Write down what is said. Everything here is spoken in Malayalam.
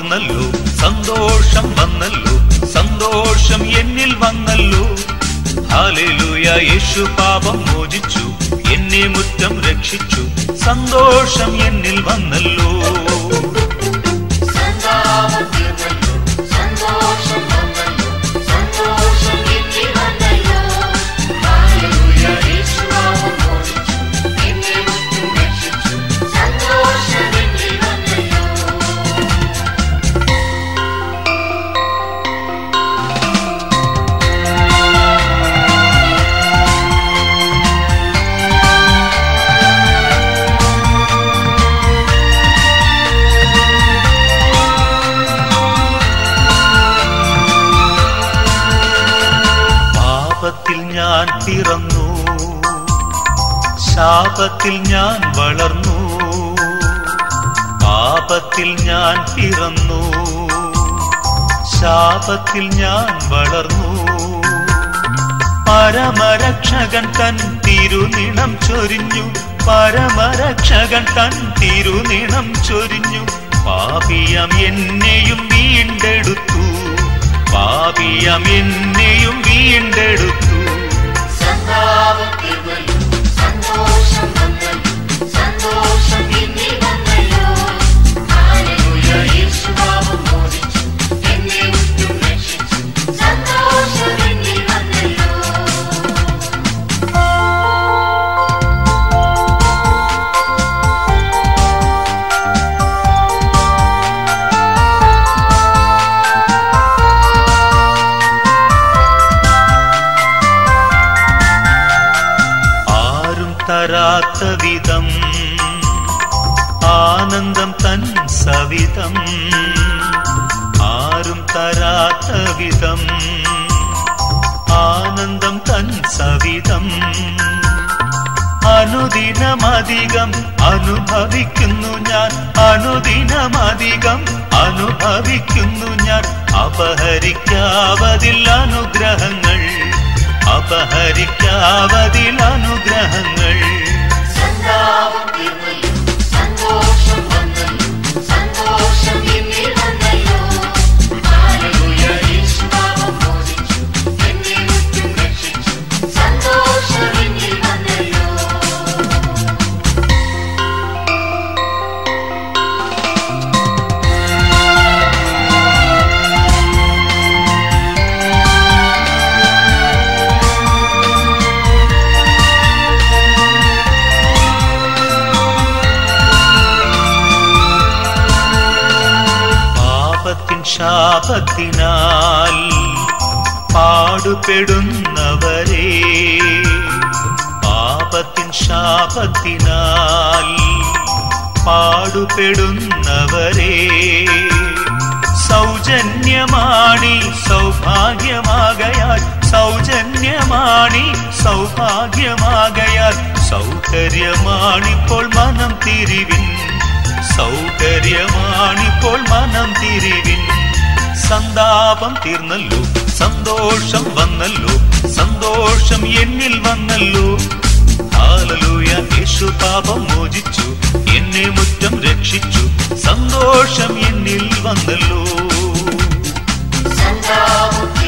വന്നല്ലോ, സന്തോഷം വന്നല്ലോ, സന്തോഷം എന്നിൽ വന്നല്ലോ. ഹല്ലേലൂയ, യേശു പാപം മോചിച്ചു, എന്നെ മുറ്റം രക്ഷിച്ചു, സന്തോഷം എന്നിൽ വന്നല്ലോ. ഞാൻ പിറന്നു, ശാപത്തിൽ ഞാൻ വളർന്നു. പാപത്തിൽ ഞാൻ പിറന്നു, ശാപത്തിൽ ഞാൻ വളർന്നു. പരമരക്ഷകൻ തൻ തിരുനിണം ചൊരിഞ്ഞു, പരമരക്ഷകൻ തൻ തിരുനിണം ചൊരിഞ്ഞു. പാപിയാം എന്നെയും വീണ്ടെടുത്തു, പാപിയാം എന്നെയും വീണ്ടെടുത്തു. തരാത്ത വിധം ആനന്ദം തൻ സവിധം, ആരും തരാത്ത വിധം ആനന്ദം തൻ സവിധം. അനുദിനമധികം അനുഭവിക്കുന്നു ഞാൻ, അനുദിനമധികം അനുഭവിക്കുന്നു ഞാൻ. അപഹരിക്കാവതിൽ അനുഗ്രഹങ്ങൾ, അപഹരിക്കാവതിൽ അനുഗ്രഹങ്ങൾ. ശാപത്തിനാൽ പാടുപെടുന്നവരെ, പാപത്തിൻ ശാപത്തിനാൽ പാടുപെടുന്നവരെ, സൗജന്യമാണി സൗഭാഗ്യമാകയാൽ, സൗജന്യമാണി സൗഭാഗ്യമാകയാൽ. സൗകര്യമാണിപ്പോൾ മനം തിരിവിൻ, സൗകര്യമാണിപ്പോൾ മനം തിരിവിൻ. സന്താപം തീർന്നല്ലോ, സന്തോഷം വന്നല്ലോ, സന്തോഷം എന്നിൽ വന്നല്ലോ. ഹല്ലേലൂയ, യേശു പാപം മോചിച്ചു, എന്നെ മുറ്റം രക്ഷിച്ചു, സന്തോഷം എന്നിൽ വന്നല്ലോ.